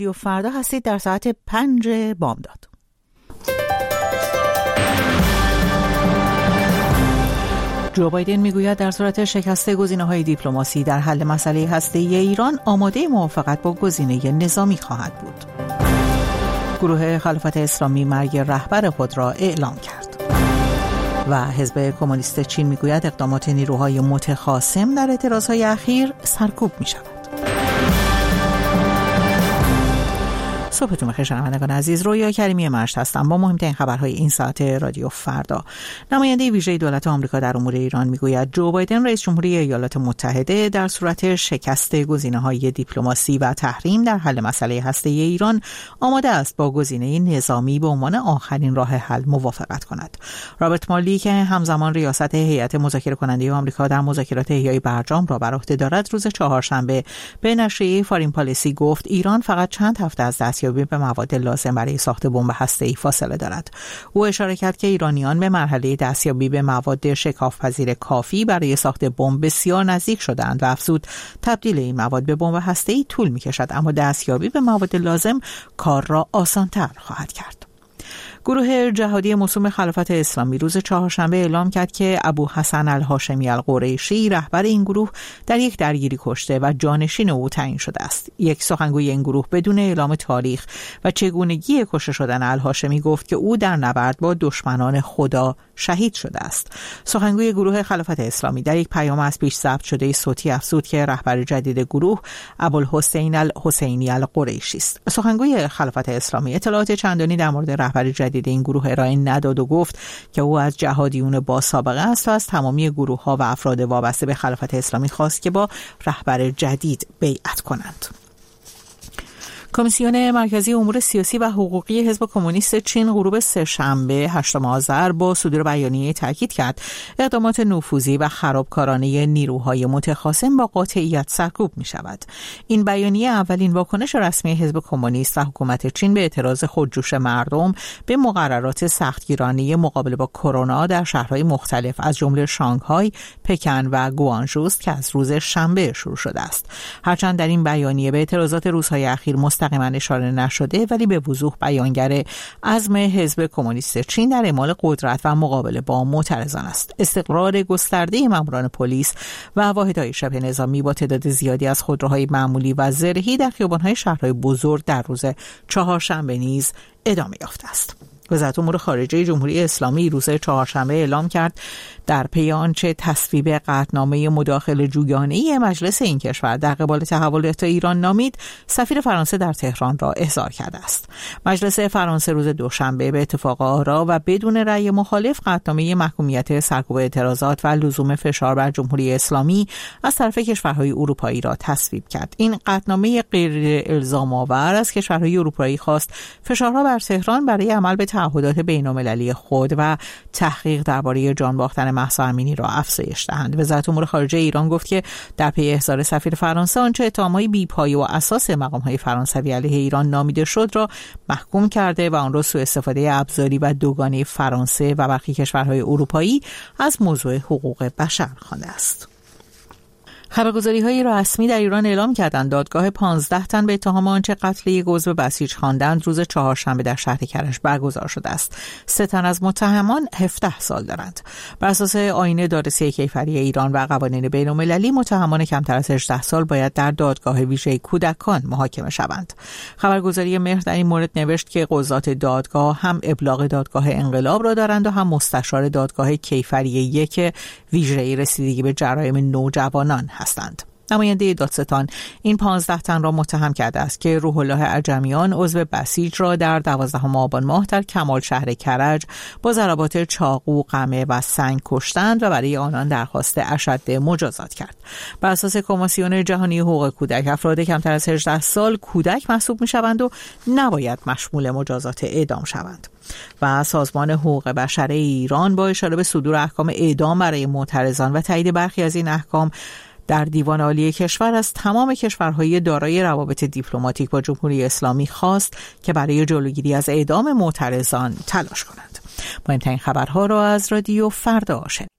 فردا هستید در ساعت 5 بامداد. جو بایدن میگوید در صورت شکست گزینه‌های دیپلماسی در حل مسئله هسته‌ای ایران آماده موافقت با گزینه نظامی خواهد بود. گروه خلافت اسلامی مرگ رهبر خود را اعلام کرد. و حزب کمونیست چین میگوید اقدامات نیروهای متخاصم در اعتراضهای اخیر سرکوب می‌شود. صبحتون بخیر شنوندگان عزیز، رویا کریمی مشت هستم با مهمترین خبرهای این ساعت رادیو فردا. نماینده ویژه دولت آمریکا در امور ایران میگوید جو بایدن رئیس جمهوری ایالات متحده در صورت شکست گزینه‌های دیپلماسی و تحریم در حل مسئله هسته‌ای ایران آماده است با گزینه نظامی به عنوان آخرین راه حل موافقت کند. رابرت مالی که همزمان ریاست هیئت مذاکره کننده آمریکا در مذاکرات احیای برجام را بر عهده دارد، روز چهارشنبه به نشریه فارین پالیسی گفت ایران فقط چند هفته از دستیابی به مواد لازم برای ساخت بمب هسته‌ای فاصله دارد. او اشاره کرد که ایرانیان به مرحله دستیابی به مواد شکافپذیر کافی برای ساخت بمب بسیار نزدیک شدند و افزود تبدیل این مواد به بمب هسته‌ای طول می‌کشد، اما دستیابی به مواد لازم کار را آسان‌تر خواهد کرد. گروه جهادی موسوم خلافت اسلامی روز چهارشنبه اعلام کرد که ابو حسن الهاشمی القریشی رهبر این گروه در یک درگیری کشته و جانشین او تعیین شده است. یک سخنگوی این گروه بدون اعلام تاریخ و چگونگی کشته شدن الهاشمی گفت که او در نبرد با دشمنان خدا شهید شده است. سخنگوی گروه خلافت اسلامی در یک پیام از پیش ضبط شده صوتی افزود که رهبر جدید گروه ابوالحسین الحسینی القریشی است. سخنگوی خلافت اسلامی اطلاعات چندانی در مورد رهبر جدید این گروه ارائه نداد و گفت که او از جهادیون با سابقه است و از تمامی گروه‌ها و افراد وابسته به خلافت اسلامی خواست که با رهبر جدید بیعت کنند. کمیسیون مرکزی امور سیاسی و حقوقی حزب کمونیست چین غروب سه‌شنبه 8 آذر با صدور بیانیه تاکید کرد اقدامات نفوذی و خرابکارانه نیروهای متخاصم با قاطعیت سرکوب می شود. این بیانیه اولین واکنش رسمی حزب کمونیست و حکومت چین به اعتراض خودجوش مردم به مقررات سختگیرانه مقابله با کرونا در شهرهای مختلف از جمله شانگهای، پکن و گوانژو است که از روز شنبه شروع شده است. هرچند در این بیانیه به اعتراضات روزهای اخیر مستقیما اشاره نشده، ولی به وضوح بیانگر عزم حزب کمونیست چین در اعمال قدرت و مقابله با معترضان است. استقرار گسترده ماموران پلیس و واحدهای شبه نظامی با تعداد زیادی از خودروهای معمولی و زرهی در خیابان‌های شهرهای بزرگ در روز چهارشنبه نیز ادامه یافته است. وزارت امور خارجه جمهوری اسلامی روز چهارشنبه اعلام کرد در پی آنچه تصویب قطعنامه مداخله جویانه مجلس این کشور در قبال تحولات ایران نامید، سفیر فرانسه در تهران را احضار کرده است. مجلس فرانسه روز دوشنبه به اتفاق آرا و بدون رأی مخالف قطعنامه محکومیت سرکوب اعتراضات و لزوم فشار بر جمهوری اسلامی از طرف کشورهای اروپایی را تصویب کرد. این قطعنامه غیر الزام آور از کشورهای اروپایی خواست فشارها بر تهران برای عمل به تعهدات بین‌المللی خود و تحقیق درباره جان باختن مهسا امینی را افزایش دهند. وزارت امور خارجه ایران گفت که در پی احضار سفیر فرانسه آنچه اتهام‌های بی‌پایه و اساس مقام‌های فرانسوی علیه ایران نامیده شد را محکوم کرده و آن را سوء استفاده ابزاری و دوگانه فرانسه و برخی کشورهای اروپایی از موضوع حقوق بشر خوانده است. خبرگزاری‌های رسمی در ایران اعلام کردند دادگاه 15 تن به اتهام آنچه قتل یک عضو بسیج خواندند روز چهارشنبه در شهر کرج برگزار شده است. 3 تن از متهمان 17 سال دارند. بر اساس آیین دادرسی کیفری ایران و قوانین بین‌المللی متهمان کمتر از 18 سال باید در دادگاه ویژه کودکان محاکمه شوند. خبرگزاری مهر در این مورد نوشت که قضات دادگاه هم ابلاغ دادگاه انقلاب را دارند و هم مستشار دادگاه کیفری یک ویژه رسیدگی به جرایم نوجوانان هستند. نماینده دادستان این 15 تن را متهم کرده است که روح الله عجمیان عضو بسیج را در 12 آبان ماه در کمال شهر کرج با ضربات چاقو، قمه و سنگ کشتند و برای آنان درخواست اشد مجازات کرد. بر اساس کمیسیون جهانی حقوق کودک، افراد کمتر از 18 سال کودک محسوب می‌شوند و نباید مشمول مجازات اعدام شوند. و سازمان حقوق بشر ایران با اشاره به صدور احکام اعدام برای معترضان و تایید برخی از این احکام در دیوان عالی کشور از تمام کشورهای دارای روابط دیپلماتیک با جمهوری اسلامی خواست که برای جلوگیری از اعدام معترضان تلاش کنند. مهمترین خبرها را از رادیو فردا شنیدید.